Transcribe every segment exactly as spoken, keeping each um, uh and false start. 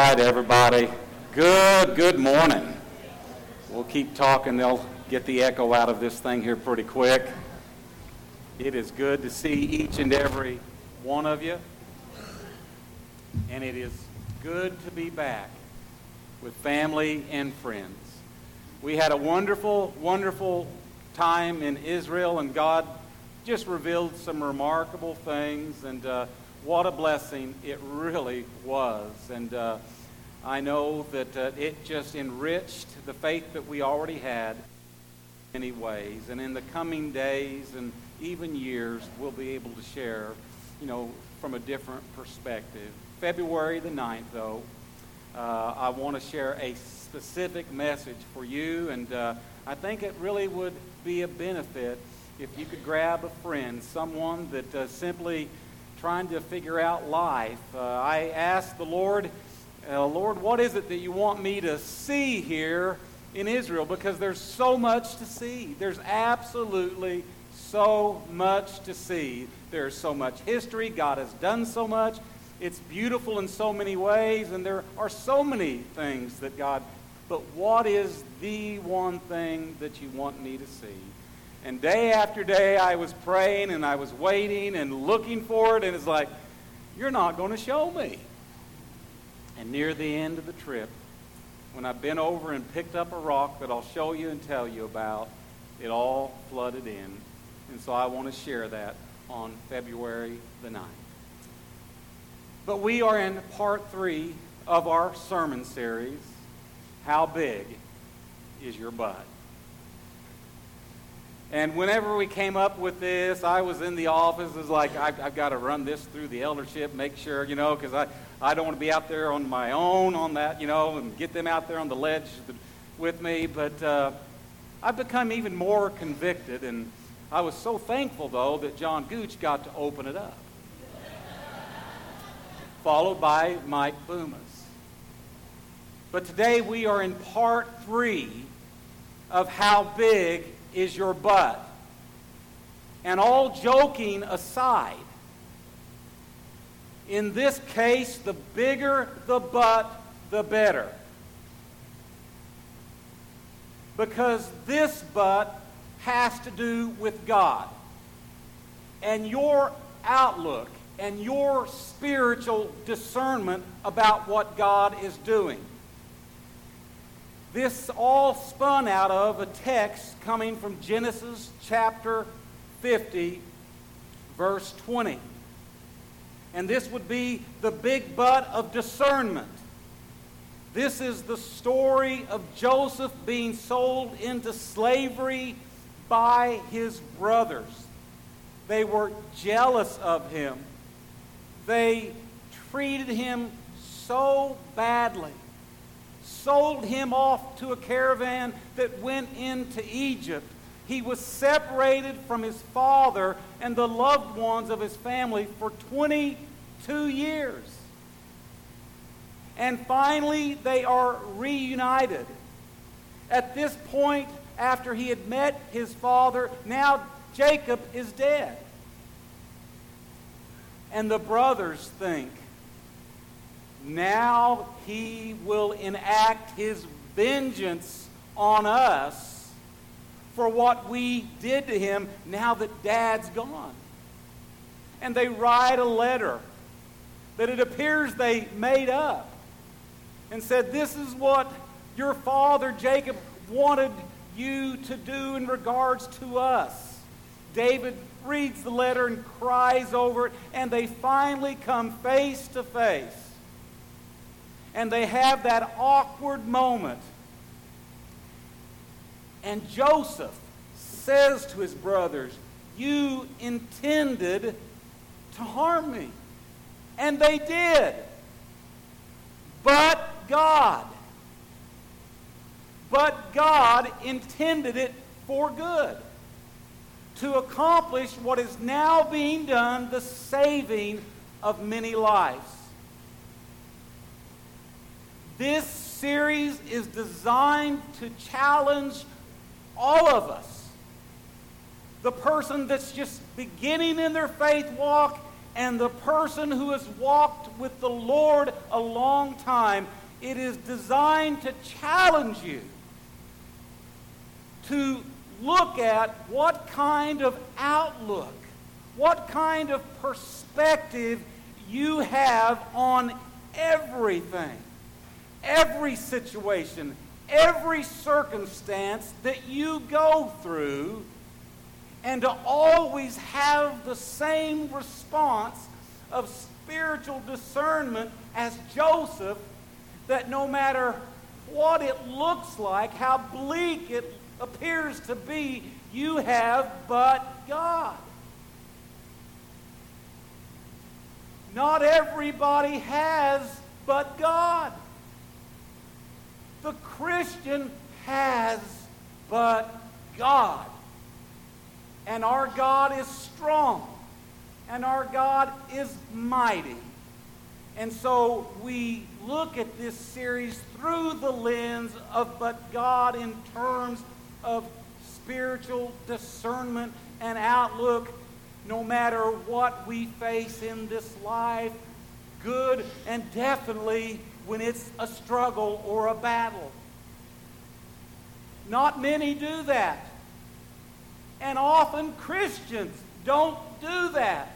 right, everybody. Good, good morning. We'll keep talking. They'll get the echo out of this thing here pretty quick. It is good to see each and every one of you. And it is good to be back with family and friends. We had a wonderful, wonderful time in Israel, and God just revealed some remarkable things, and uh, what a blessing it really was. And uh, I know that uh, it just enriched the faith that we already had in many ways. And in the coming days and even years, we'll be able to share, you know, from a different perspective. February the ninth, though, uh, I want to share a specific message for you, and uh, I think it really would be a benefit if you could grab a friend, someone that uh, simply trying to figure out life. Uh, I asked the Lord, uh, Lord, what is it that you want me to see here in Israel? Because there's so much to see. There's absolutely so much to see. There's so much history. God has done so much. It's beautiful in so many ways, and there are so many things that God... But what is the one thing that you want me to see? And day after day, I was praying, and I was waiting and looking for it, and it's like, you're not going to show me. And near the end of the trip, when I bent over and picked up a rock that I'll show you and tell you about, it all flooded in. And so I want to share that on February the ninth. But we are in part three of our sermon series, How Big is Your Butt? And whenever we came up with this, I was in the office. It was like, I've, I've got to run this through the eldership, make sure, you know, because I, I don't want to be out there on my own on that, you know, and get them out there on the ledge with me. But uh, I've become even more convicted, and I was so thankful, though, that John Gooch got to open it up. Followed by Mike Boomas. But today we are in part three of How Big is Your Butt? And all joking aside, in this case, the bigger the butt, the better. Because this butt has to do with God and your outlook and your spiritual discernment about what God is doing. This all spun out of a text coming from Genesis chapter fifty, verse twenty. And this would be the big butt of discernment. This is the story of Joseph being sold into slavery by his brothers. They were jealous of him. They treated him so badly. Sold him off to a caravan that went into Egypt. He was separated from his father and the loved ones of his family for twenty-two years. And finally, they are reunited. At this point, after he had met his father, now Jacob is dead. And the brothers think, now he will enact his vengeance on us for what we did to him now that Dad's gone. And they write a letter that it appears they made up and said, this is what your father Jacob wanted you to do in regards to us. David reads the letter and cries over it, and they finally come face to face. And they have that awkward moment. And Joseph says to his brothers, you intended to harm me. And they did. But God. But God intended it for good. To accomplish what is now being done, the saving of many lives. This series is designed to challenge all of us. The person that's just beginning in their faith walk and the person who has walked with the Lord a long time, it is designed to challenge you to look at what kind of outlook, what kind of perspective you have on everything, every situation, every circumstance that you go through, and to always have the same response of spiritual discernment as Joseph, that no matter what it looks like, how bleak it appears to be, you have but God. Not everybody has but God. The Christian has but God. And our God is strong. And our God is mighty. And so we look at this series through the lens of but God in terms of spiritual discernment and outlook, no matter what we face in this life, good and definitely when it's a struggle or a battle. Not many do that. And often Christians don't do that.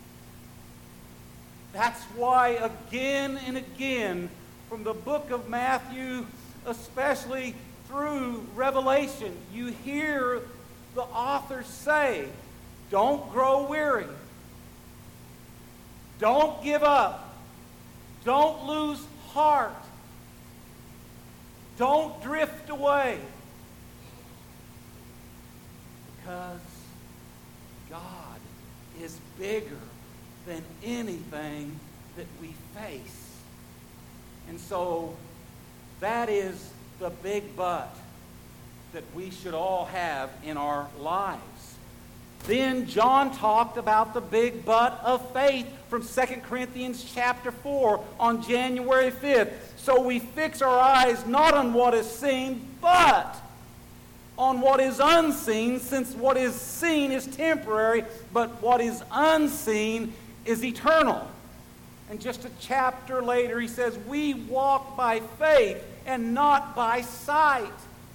That's why again and again, from the book of Matthew, especially through Revelation, you hear the author say, don't grow weary. Don't give up. Don't lose heart. Don't drift away. Because God is bigger than anything that we face. And so that is the big but that we should all have in our lives. Then John talked about the big but of faith from Second Corinthians chapter four on January fifth. So we fix our eyes not on what is seen, but on what is unseen, since what is seen is temporary, but what is unseen is eternal. And just a chapter later, he says, we walk by faith and not by sight.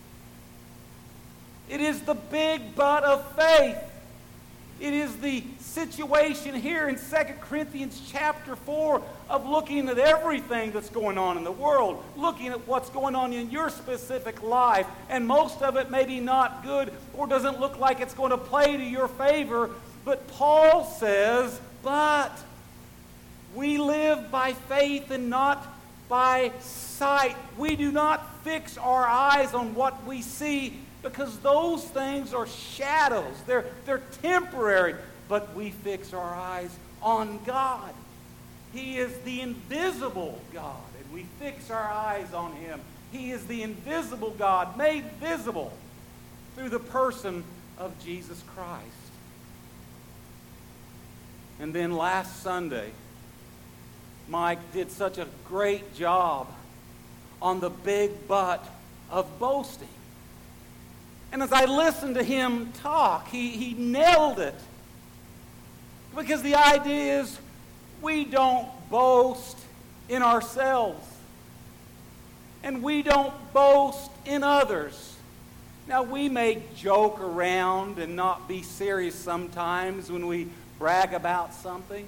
It is the big but of faith. It is the situation here in Second Corinthians chapter four of looking at everything that's going on in the world, looking at what's going on in your specific life, and most of it maybe not good or doesn't look like it's going to play to your favor. But Paul says, but we live by faith and not by sight. We do not fix our eyes on what we see, because those things are shadows. They're, they're temporary. But we fix our eyes on God. He is the invisible God, and we fix our eyes on Him. He is the invisible God made visible through the person of Jesus Christ. And then last Sunday, Mike did such a great job on the big but of boasting. And as I listened to him talk, he, he nailed it. Because the idea is we don't boast in ourselves. And we don't boast in others. Now, we may joke around and not be serious sometimes when we brag about something.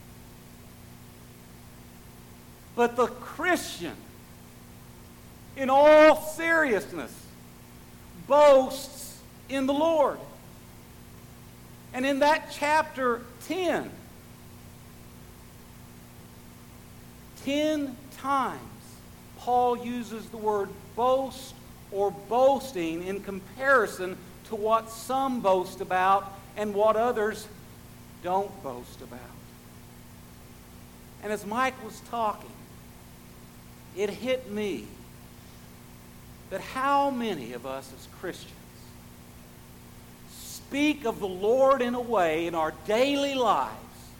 But the Christian, in all seriousness, boasts in the Lord. And in that chapter ten, ten times Paul uses the word boast or boasting in comparison to what some boast about and what others don't boast about. And as Mike was talking, it hit me that how many of us as Christians speak of the Lord in a way in our daily lives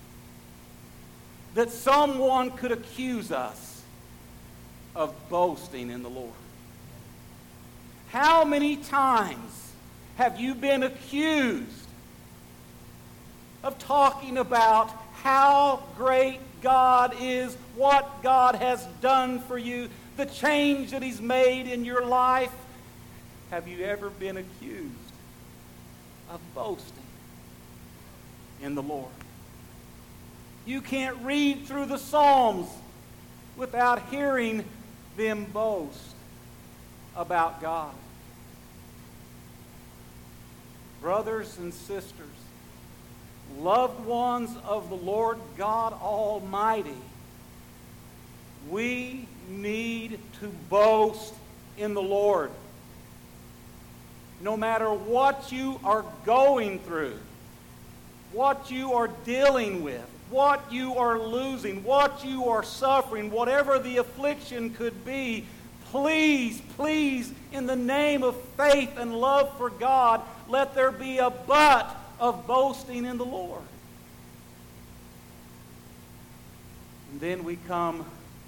that someone could accuse us of boasting in the Lord. How many times have you been accused of talking about how great God is, what God has done for you, the change that He's made in your life, have you ever been accused of boasting in the Lord? You can't read through the Psalms without hearing them boast about God. Brothers and sisters, loved ones of the Lord God Almighty, we need to boast in the Lord. No matter what you are going through, what you are dealing with, what you are losing, what you are suffering, whatever the affliction could be, please, please, in the name of faith and love for God, let there be a but of boasting in the Lord. And then we come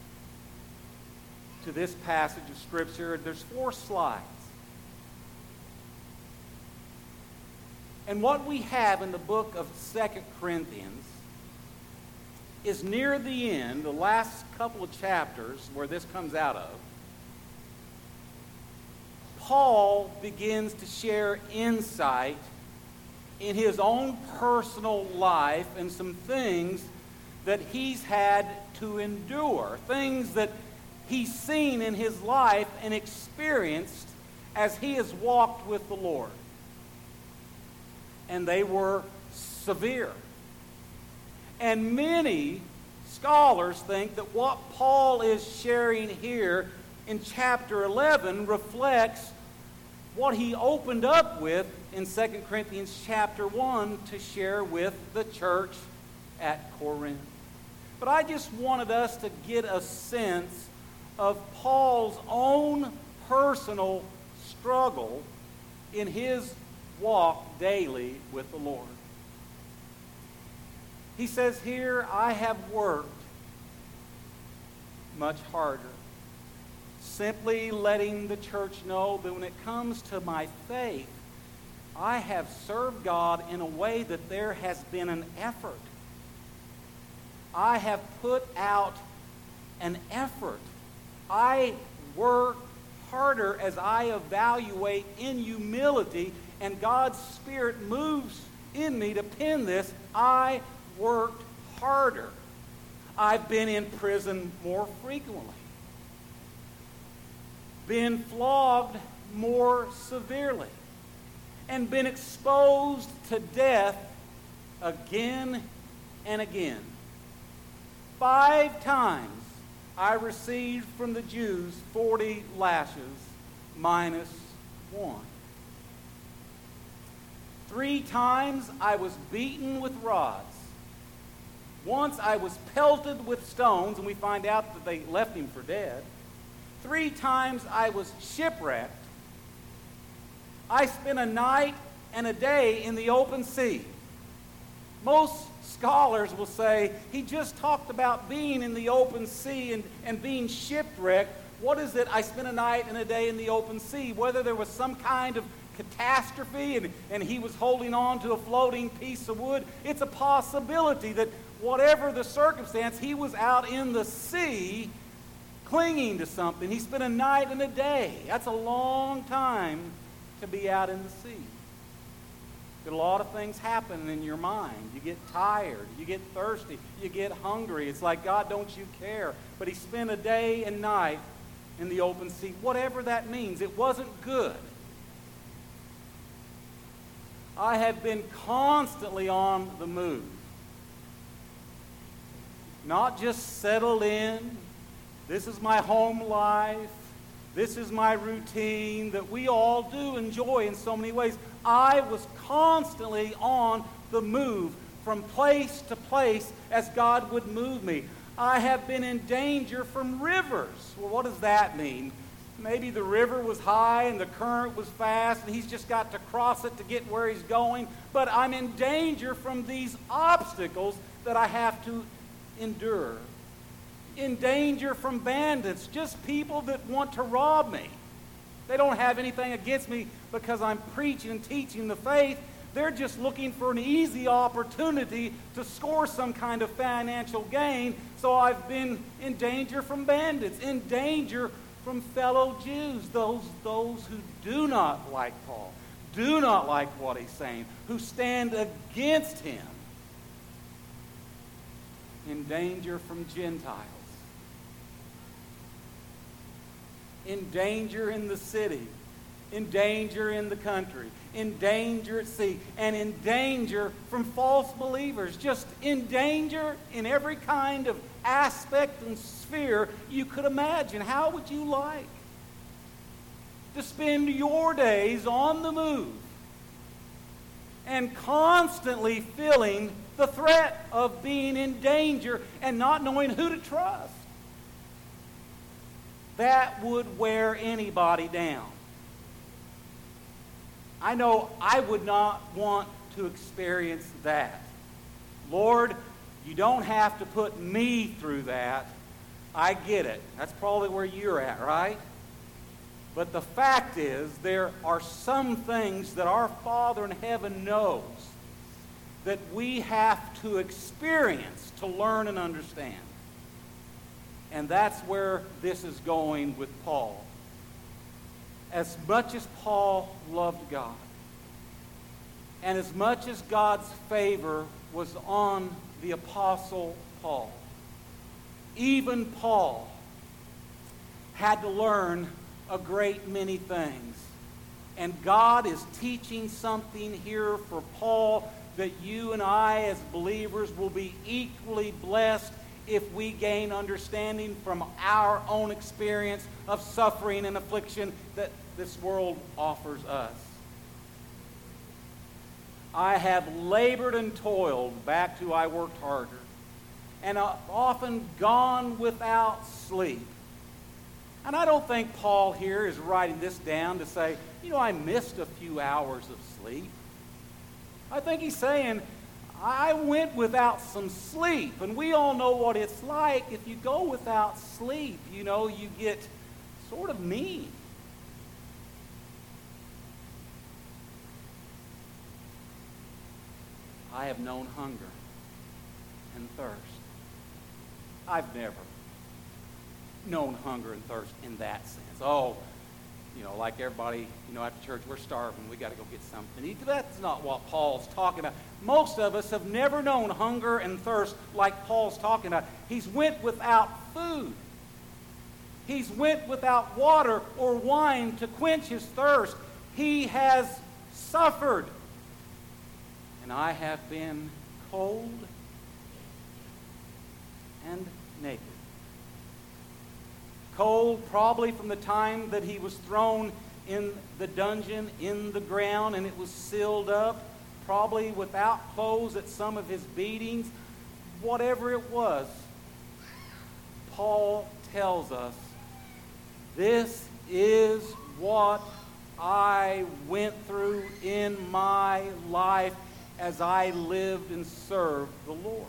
to this passage of Scripture. There's four slides. And what we have in the book of Second Corinthians is near the end, the last couple of chapters where this comes out of, Paul begins to share insight in his own personal life and some things that he's had to endure, things that he's seen in his life and experienced as he has walked with the Lord. And they were severe. And many scholars think that what Paul is sharing here in chapter eleven reflects what he opened up with in Second Corinthians chapter one to share with the church at Corinth. But I just wanted us to get a sense of Paul's own personal struggle in his walk daily with the Lord. He says here, I have worked much harder. Simply letting the church know that when it comes to my faith, I have served God in a way that there has been an effort. I have put out an effort. I work harder as I evaluate in humility, and God's Spirit moves in me to pen this. I worked harder. I've been in prison more frequently. Been flogged more severely. And been exposed to death again and again. Five times I received from the Jews forty lashes minus one. Three times I was beaten with rods. Once I was pelted with stones, and we find out that they left him for dead. Three times I was shipwrecked. I spent a night and a day in the open sea. Most scholars will say he just talked about being in the open sea and, and being shipwrecked. What is it? I spent a night and a day in the open sea. Whether there was some kind of catastrophe and, and he was holding on to a floating piece of wood, it's a possibility that whatever the circumstance, he was out in the sea clinging to something. He spent a night and a day. That's a long time to be out in the sea. A lot of things happen in your mind. You get tired. You get thirsty. You get hungry. It's like, God, don't you care? But he spent a day and night in the open sea. Whatever that means, it wasn't good. I have been constantly on the move. Not just settled in. This is my home life. This is my routine that we all do enjoy in so many ways. I was constantly on the move from place to place as God would move me. I have been in danger from rivers. Well, what does that mean? Maybe the river was high and the current was fast and he's just got to cross it to get where he's going. But I'm in danger from these obstacles that I have to endure. In danger from bandits, just people that want to rob me. They don't have anything against me because I'm preaching and teaching the faith, They're just looking for an easy opportunity to score some kind of financial gain. So I've been in danger from bandits, in danger from fellow Jews, those, those who do not like Paul, do not like what he's saying, who stand against him. In danger from Gentiles. In danger in the city. In danger in the country. In danger at sea. And in danger from false believers. Just in danger in every kind of aspect and sphere you could imagine. How would you like to spend your days on the move and constantly feeling the threat of being in danger and not knowing who to trust? That would wear anybody down. I know I would not want to experience that. Lord, you don't have to put me through that. I get it. That's probably where you're at, right? But the fact is, there are some things that our Father in heaven knows that we have to experience to learn and understand. And that's where this is going with Paul. As much as Paul loved God, and as much as God's favor was on the Apostle Paul, even Paul had to learn a great many things. And God is teaching something here for Paul that you and I as believers will be equally blessed if we gain understanding from our own experience of suffering and affliction that this world offers us. I have labored and toiled, back to I worked harder, and I've often gone without sleep. And I don't think Paul here is writing this down to say, you know, I missed a few hours of sleep. I think he's saying, I went without some sleep. And we all know what it's like. If you go without sleep, you know, you get sort of mean. I have known hunger and thirst. I've never known hunger and thirst in that sense. Oh, you know, like everybody, you know, after church, we're starving. We got to go get something to eat. That's not what Paul's talking about. Most of us have never known hunger and thirst like Paul's talking about. He's went without food. He's went without water or wine to quench his thirst. He has suffered. And I have been cold and naked. Cold probably from the time that he was thrown in the dungeon, in the ground, and it was sealed up, probably without clothes at some of his beatings. Whatever it was, Paul tells us, this is what I went through in my life as I lived and served the Lord.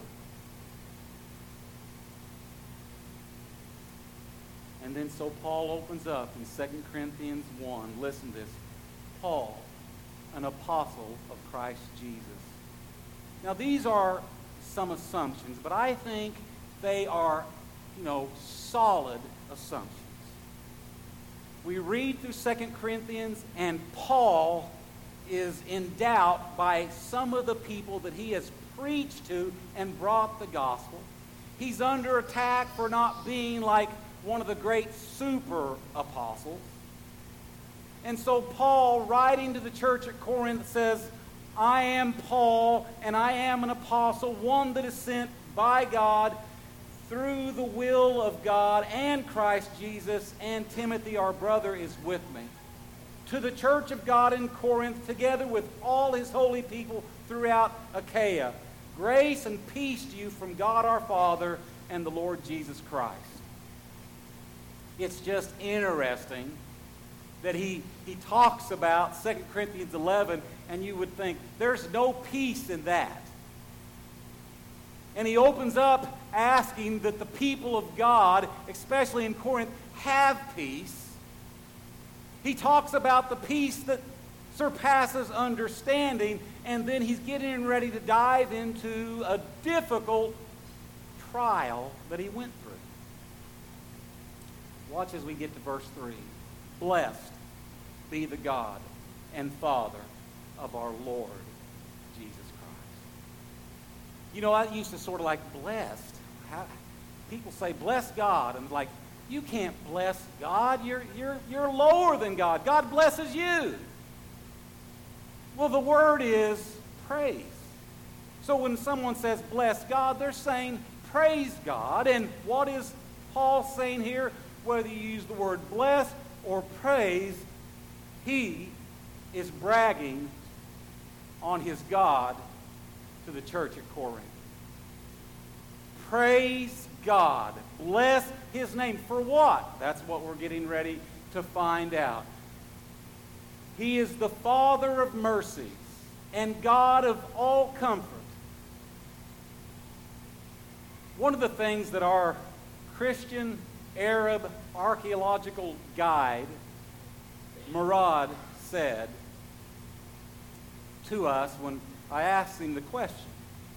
And then so Paul opens up in Second Corinthians one. Listen to this. Paul, an apostle of Christ Jesus. Now these are some assumptions, but I think they are, you know, solid assumptions. We read through Second Corinthians, and Paul is in doubt by some of the people that he has preached to and brought the gospel. He's under attack for not being like one of the great super apostles. And so Paul, writing to the church at Corinth, says, I am Paul, and I am an apostle, one that is sent by God through the will of God and Christ Jesus, and Timothy, our brother, is with me. To the church of God in Corinth, together with all his holy people throughout Achaia, grace and peace to you from God our Father and the Lord Jesus Christ. It's just interesting that he, he talks about Second Corinthians eleven, and you would think, there's no peace in that. And he opens up asking that the people of God, especially in Corinth, have peace. He talks about the peace that surpasses understanding, and then he's getting ready to dive into a difficult trial that he went through. Watch as we get to verse three. Blessed be the God and Father of our Lord Jesus Christ. You know, I used to sort of like blessed. How, people say, bless God. And like, you can't bless God. You're, you're, you're lower than God. God blesses you. Well, the word is praise. So when someone says bless God, they're saying praise God. And what is Paul saying here? Whether you use the word bless or praise, he is bragging on his God to the church at Corinth. Praise God. Bless his name. For what? That's what we're getting ready to find out. He is the Father of mercies and God of all comfort. One of the things that our Christian Arab archaeological guide, Murad, said to us when I asked him the question,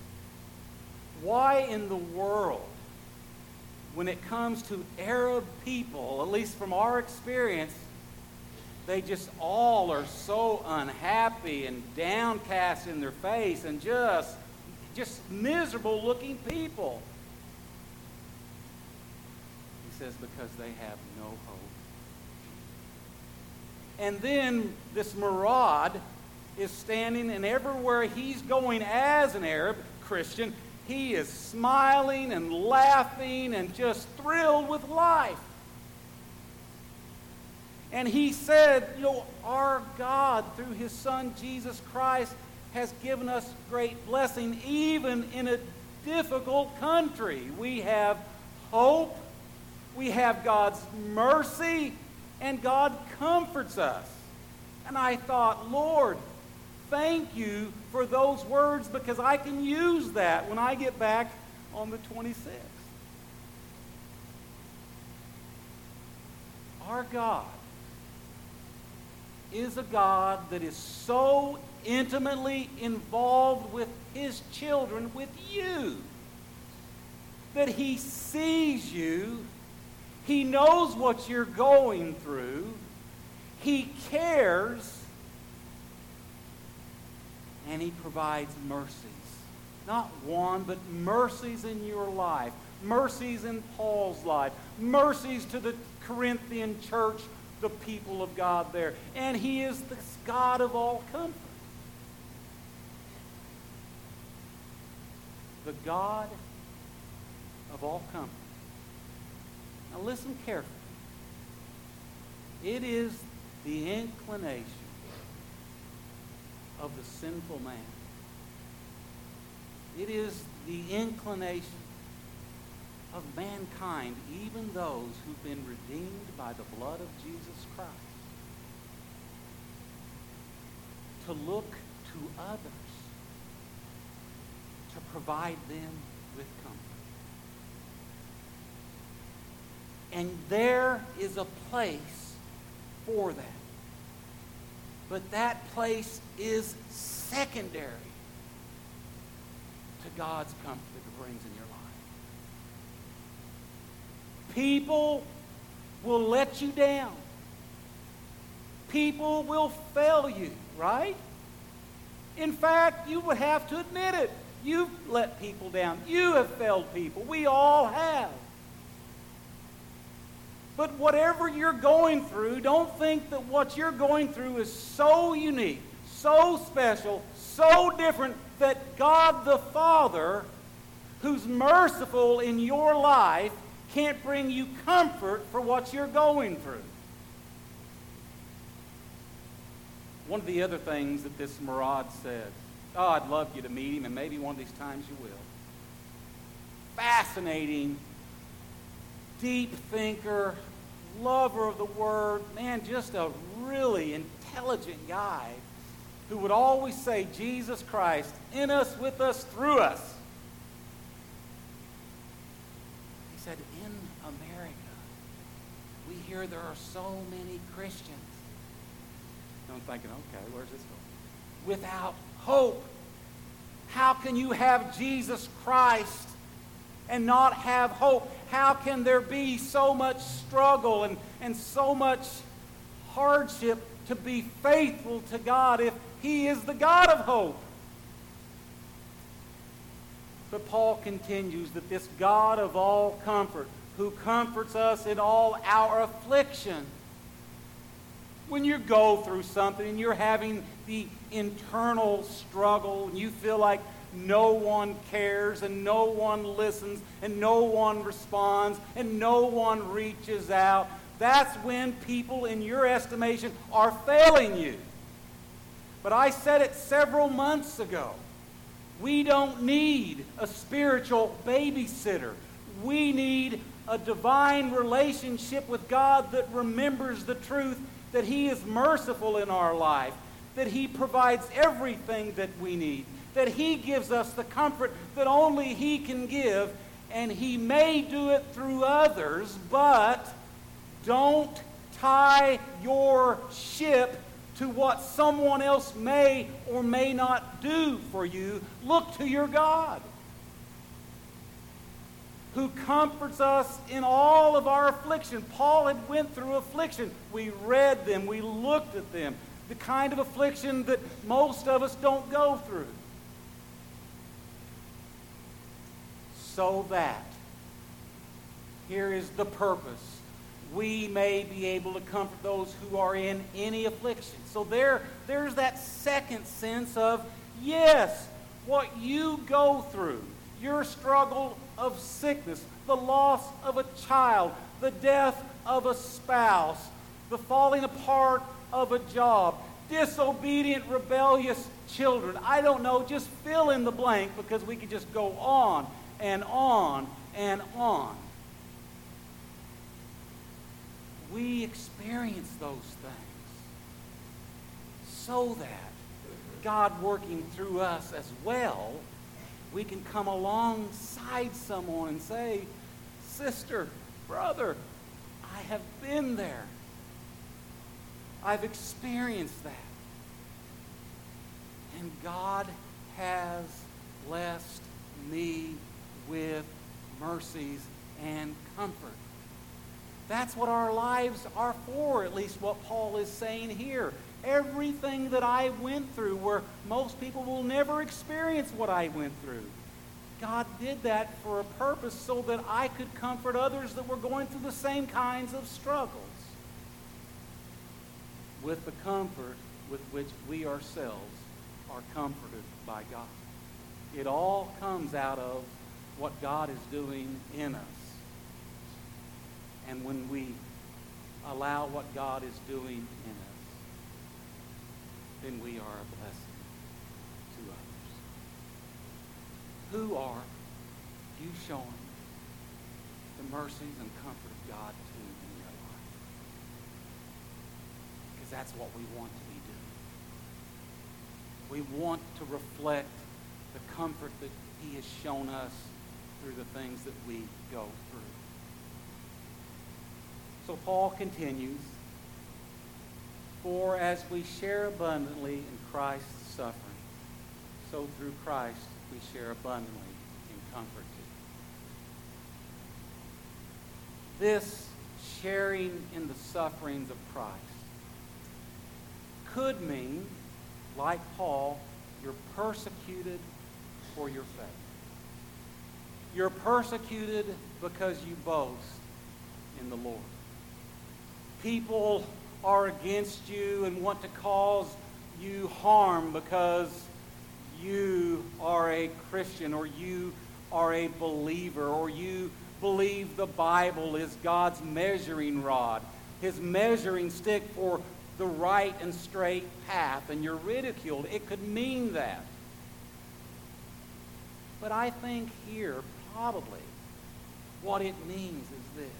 why in the world, when it comes to Arab people, at least from our experience, they just all are so unhappy and downcast in their face and just, just miserable looking people? He says, because they have no hope. And then this Murad is standing, and everywhere he's going as an Arab Christian, he is smiling and laughing and just thrilled with life. And he said, you know, our God, through his Son Jesus Christ, has given us great blessing, even in a difficult country. We have hope, we have God's mercy, and God comforts us. And I thought, Lord, thank you for those words, because I can use that when I get back on the twenty-sixth. Our God is a God that is so intimately involved with his children, with you, that he sees you, he knows what you're going through, he cares, and he provides mercies. Not one, but mercies in your life, mercies in Paul's life, mercies to the Corinthian church, the people of God there. And he is the God of all comfort. The God of all comfort. Now listen carefully. It is the inclination of the sinful man. It is the inclination of mankind, even those who've been redeemed by the blood of Jesus Christ, to look to others to provide them with comfort. And there is a place for that. But that place is secondary to God's comfort that He brings in your life. People will let you down. People will fail you, right? In fact, you would have to admit it. You've let people down. You have failed people. We all have. But whatever you're going through, don't think that what you're going through is so unique, so special, so different that God the Father, who's merciful in your life, can't bring you comfort for what you're going through. One of the other things that this Murad said, oh, I'd love you to meet him, and maybe one of these times you will. Fascinating, deep thinker, lover of the Word, man, just a really intelligent guy who would always say, Jesus Christ, in us, with us, through us. He said, in America, we hear there are so many Christians, And I'm thinking, okay, where's this going? Without hope. How can you have Jesus Christ and not have hope? How can there be so much struggle and, and so much hardship to be faithful to God if He is the God of hope? But Paul continues that this God of all comfort, who comforts us in all our affliction. When you go through something and you're having the internal struggle and you feel like no one cares and no one listens and no one responds and no one reaches out, that's when people in your estimation are failing you. But I said it several months ago. We don't need a spiritual babysitter. We need a divine relationship with God that remembers the truth that He is merciful in our life, that He provides everything that we need, that He gives us the comfort that only He can give, and He may do it through others, but don't tie your ship to what someone else may or may not do for you. Look to your God, who comforts us in all of our affliction. Paul had went through affliction. We read them. We looked at them. The kind of affliction that most of us don't go through. So that, here is the purpose, we may be able to comfort those who are in any affliction. So there, there's that second sense of, yes, what you go through, your struggle of sickness, the loss of a child, the death of a spouse, the falling apart of a job, disobedient, rebellious children. I don't know, just fill in the blank, because we could just go on and on and on. We experience those things so that God working through us as well, we can come alongside someone and say, sister, brother, I have been there. I've experienced that. And God has blessed me with mercies and comfort. That's what our lives are for, at least what Paul is saying here. Everything that I went through, where most people will never experience what I went through, God did that for a purpose so that I could comfort others that were going through the same kinds of struggles with the comfort with which we ourselves are comforted by God. It all comes out of what God is doing in us. And when we allow what God is doing in us, then we are a blessing to others. Who are you showing the mercies and comfort of God to in your life? Because that's what we want to be doing. We want to reflect the comfort that He has shown us through the things that we go through. So Paul continues, for as we share abundantly in Christ's suffering, so through Christ we share abundantly in comfort too. This sharing in the sufferings of Christ could mean, like Paul, you're persecuted for your faith. You're persecuted because you boast in the Lord. People are against you and want to cause you harm because you are a Christian, or you are a believer, or you believe the Bible is God's measuring rod, His measuring stick for the right and straight path, and you're ridiculed. It could mean that. But I think here, probably, what it means is this.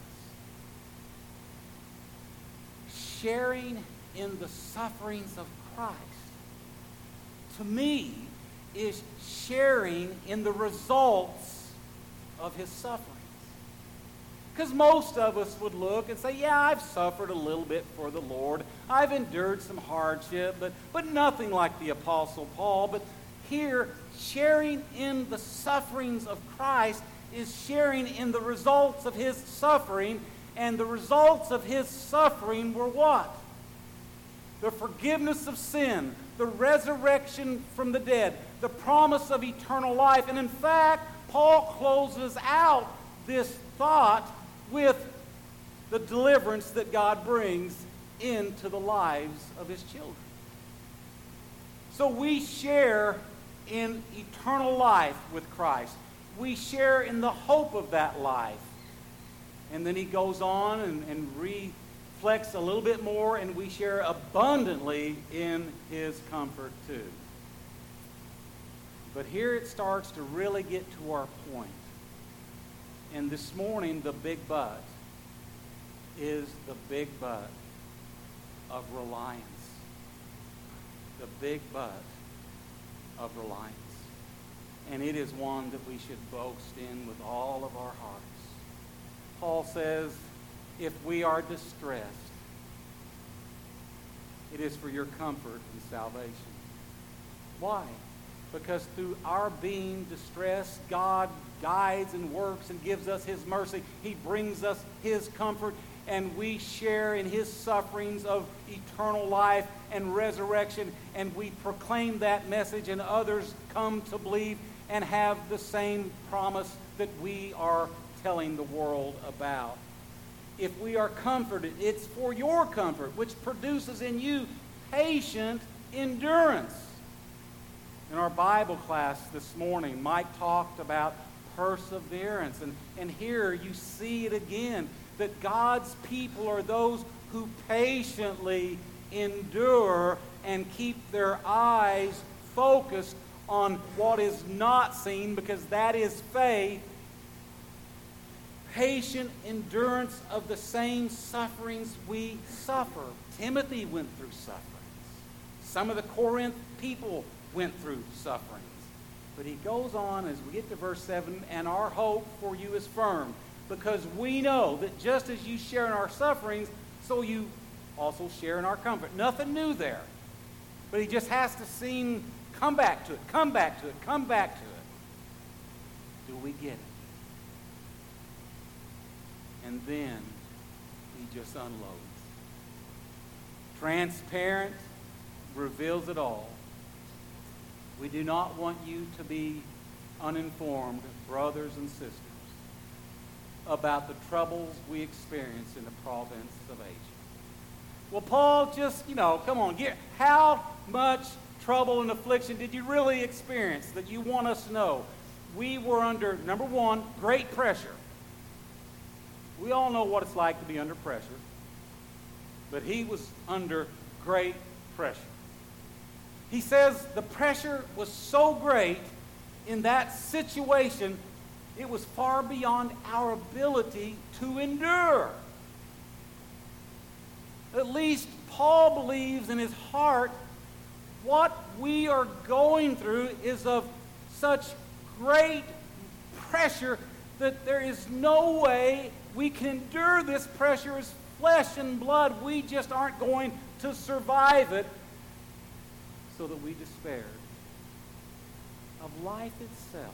Sharing in the sufferings of Christ, to me, is sharing in the results of His sufferings. Because most of us would look and say, yeah, I've suffered a little bit for the Lord. I've endured some hardship, but, but nothing like the Apostle Paul. But here, sharing in the sufferings of Christ is sharing in the results of his suffering. And the results of his suffering were what? The forgiveness of sin, the resurrection from the dead, the promise of eternal life. And in fact, Paul closes out this thought with the deliverance that God brings into the lives of his children. So we share in eternal life with Christ. We share in the hope of that life. And then he goes on and, and reflects a little bit more, and we share abundantly in his comfort too. But here it starts to really get to our point. And this morning, the big but is the big but of reliance. The big but of reliance. And it is one that we should boast in with all of our hearts. Paul says, if we are distressed, it is for your comfort and salvation. Why? Because through our being distressed, God guides and works and gives us his mercy. He brings us his comfort, and we share in his sufferings of eternal life and resurrection, and we proclaim that message, and others come to believe and have the same promise that we are telling the world about. If we are comforted, it's for your comfort, which produces in you patient endurance. In our Bible class this morning, Mike talked about perseverance. And, and here you see it again, that God's people are those who patiently endure and keep their eyes focused on what is not seen, because that is faith. Patient endurance of the same sufferings we suffer. Timothy went through sufferings. Some of the Corinth people went through sufferings. But he goes on as we get to verse seven, and our hope for you is firm, because we know that just as you share in our sufferings, so you also share in our comfort. Nothing new there. But he just has to seem, come back to it, come back to it, come back to it. Do we get it? And then he just unloads. Transparent, reveals it all. We do not want you to be uninformed, brothers and sisters, about the troubles we experience in the province of Asia. Well, Paul, just, you know, come on, get, how much trouble and affliction did you really experience that you want us to know? We were under, number one, great pressure. We all know what it's like to be under pressure. But he was under great pressure. He says the pressure was so great in that situation, it was far beyond our ability to endure. At least Paul believes in his heart what we are going through is of such great pressure that there is no way we can endure this pressure as flesh and blood. We just aren't going to survive it, so that we despaired of life itself.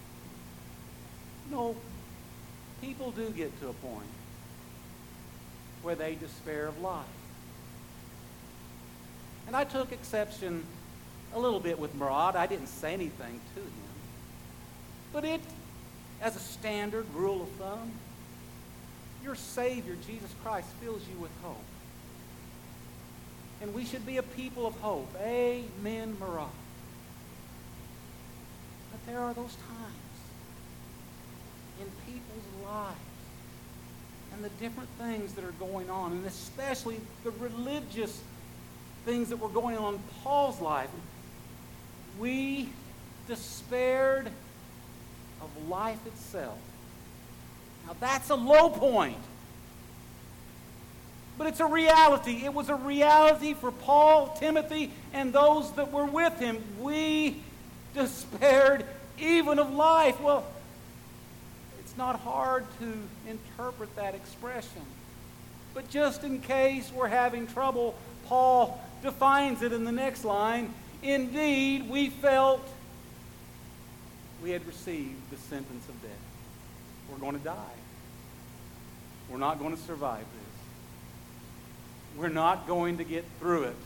No, people do get to a point where they despair of life. And I took exception a little bit with Murad. I didn't say anything to him. But it, as a standard rule of thumb, your Savior, Jesus Christ, fills you with hope. And we should be a people of hope. Amen, Murad. But there are those times in people's lives and the different things that are going on, and especially the religious things that were going on in Paul's life. We despaired of life itself. Now that's a low point. But it's a reality. It was a reality for Paul, Timothy, and those that were with him. We despaired even of life. Well, it's It's not hard to interpret that expression. But just in case we're having trouble, Paul defines it in the next line. Indeed, we felt we had received the sentence of death. We're going to die. We're not going to survive this. We're not going to get through it.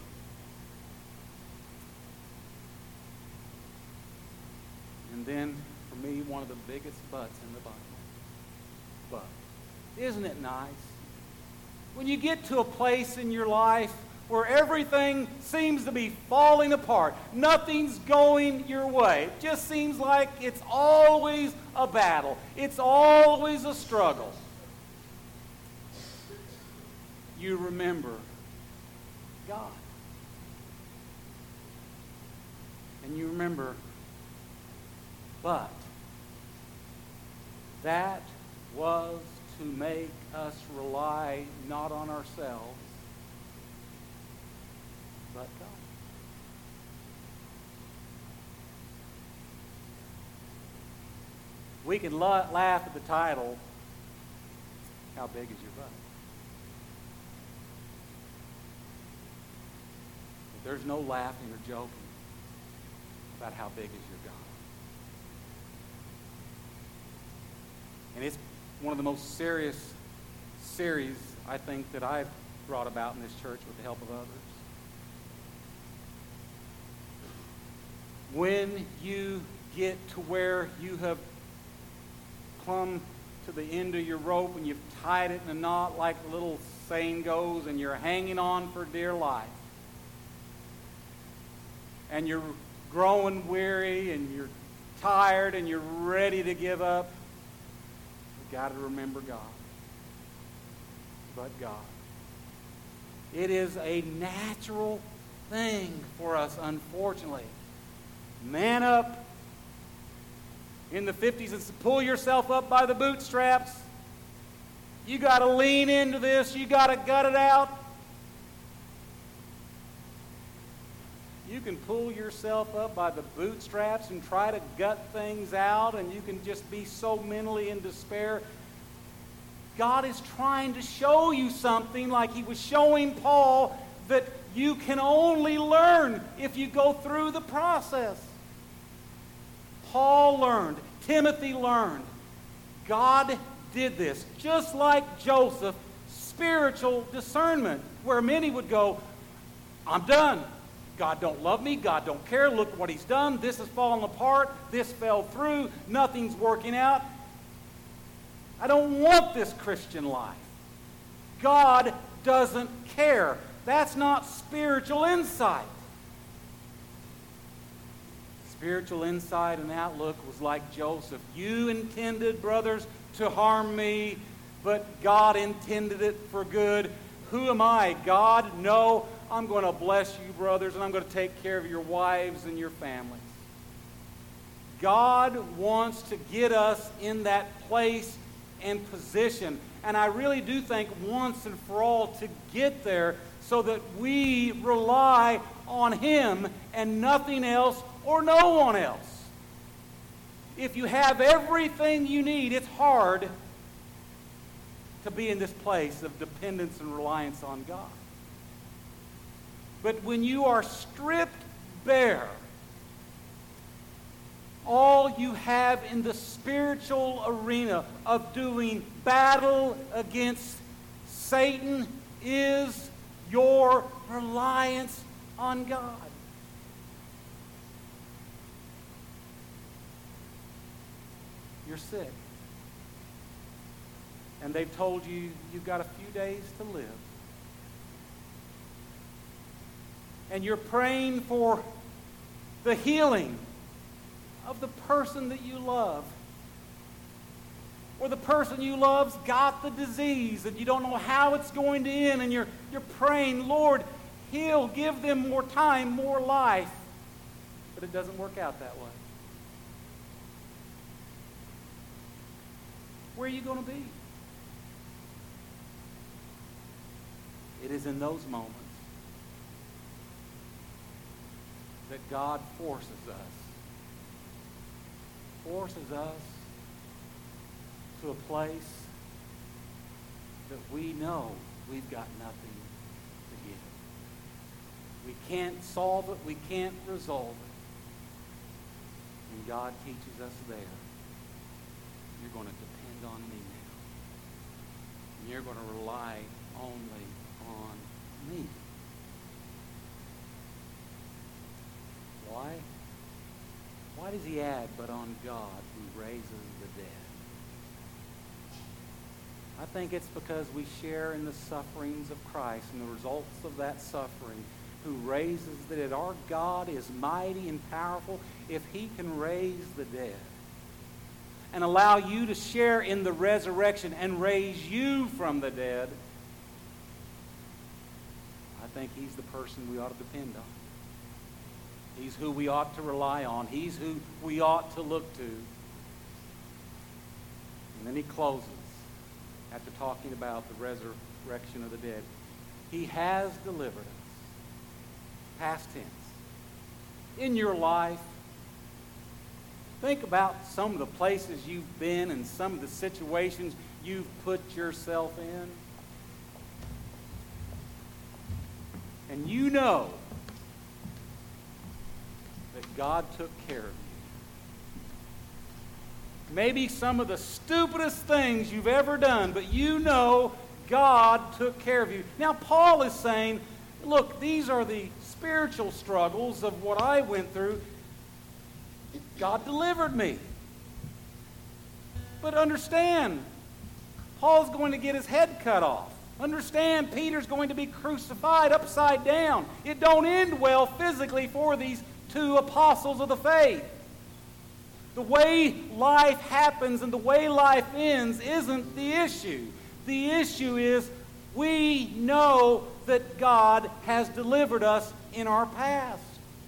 And then, for me, one of the biggest buts in the Bible. But isn't it nice? When you get to a place in your life where everything seems to be falling apart, nothing's going your way. It just seems like it's always a battle. It's always a struggle. You remember God. And you remember, but that was to make us rely not on ourselves, but God. We can la- laugh at the title, How Big Is Your Butt? But there's no laughing or joking about how big is your God. And it's one of the most serious series, I think, that I've brought about in this church with the help of others. When you get to where you have come to the end of your rope and you've tied it in a knot like the little saying goes, and you're hanging on for dear life, and you're growing weary and you're tired and you're ready to give up, you've got to remember God. But God. It is a natural thing for us, unfortunately. Man up in the fifties and pull yourself up by the bootstraps. You got to lean into this. You got to gut it out. You can pull yourself up by the bootstraps and try to gut things out, and you can just be so mentally in despair. God is trying to show you something, like he was showing Paul, that you can only learn if you go through the process. Paul learned. Timothy learned. God did this. Just like Joseph, spiritual discernment, where many would go, I'm done. God don't love me. God don't care. Look what he's done. This has fallen apart. This fell through. Nothing's working out. I don't want this Christian life. God doesn't care. That's not spiritual insight. Spiritual insight and outlook was like Joseph. You intended, brothers, to harm me, but God intended it for good. Who am I? God? No. I'm going to bless you, brothers, and I'm going to take care of your wives and your families. God wants to get us in that place and position. And I really do think once and for all to get there so that we rely on him and nothing else or no one else. If you have everything you need, it's hard to be in this place of dependence and reliance on God. But when you are stripped bare, all you have in the spiritual arena of doing battle against Satan is your reliance on God. You're sick. And they've told you you've got a few days to live. And you're praying for the healing of the person that you love. Or the person you love's got the disease and you don't know how it's going to end, and you're, you're praying, Lord, heal, give them more time, more life. But it doesn't work out that way. Where are you going to be? It is in those moments that God forces us, forces us to a place that we know we've got nothing to give. We can't solve it. We can't resolve it. And God teaches us there, you're going to depend on me now. And you're going to rely only on me. Why? Why does he add, but on God who raises the dead? I think it's because we share in the sufferings of Christ and the results of that suffering, who raises the dead. Our God is mighty and powerful. If he can raise the dead and allow you to share in the resurrection and raise you from the dead, I think he's the person we ought to depend on. He's who we ought to rely on. He's who we ought to look to. And then he closes after talking about the resurrection of the dead. He has delivered us. Past tense. In your life, think about some of the places you've been and some of the situations you've put yourself in. And you know that God took care of you. Maybe some of the stupidest things you've ever done, but you know God took care of you. Now, Paul is saying, look, these are the spiritual struggles of what I went through. God delivered me. But understand, Paul's going to get his head cut off. Understand, Peter's going to be crucified upside down. It don't end well physically for these two apostles of the faith. The way life happens and the way life ends isn't the issue. The issue is we know that God has delivered us in our past.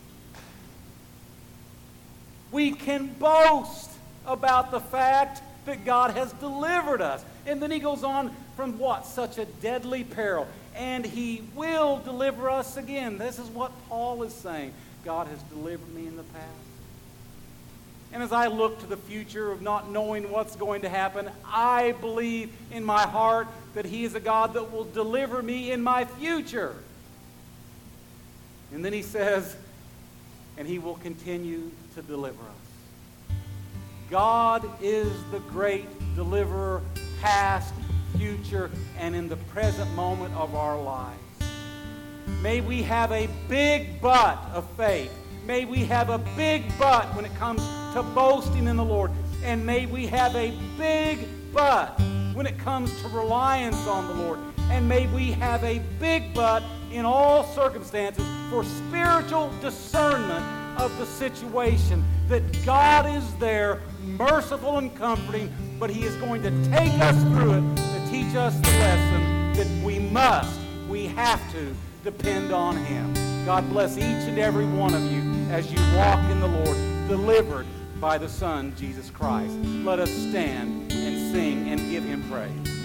We can boast about the fact that God has delivered us. And then he goes on from what? Such a deadly peril. And he will deliver us again. This is what Paul is saying. God has delivered me in the past. And as I look to the future of not knowing what's going to happen, I believe in my heart that he is a God that will deliver me in my future. And then he says, and he will continue to deliver us. God is the great deliverer, past, future, and in the present moment of our lives. May we have a big butt of faith. May we have a big butt when it comes to boasting in the Lord. And may we have a big butt when it comes to reliance on the Lord. And may we have a big butt in all circumstances for spiritual discernment of the situation. That God is there, merciful and comforting, but he is going to take us through it to teach us the lesson that we must, we have to depend on him. God bless each and every one of you as you walk in the Lord, delivered by the Son, Jesus Christ. Let us stand and sing and give him praise.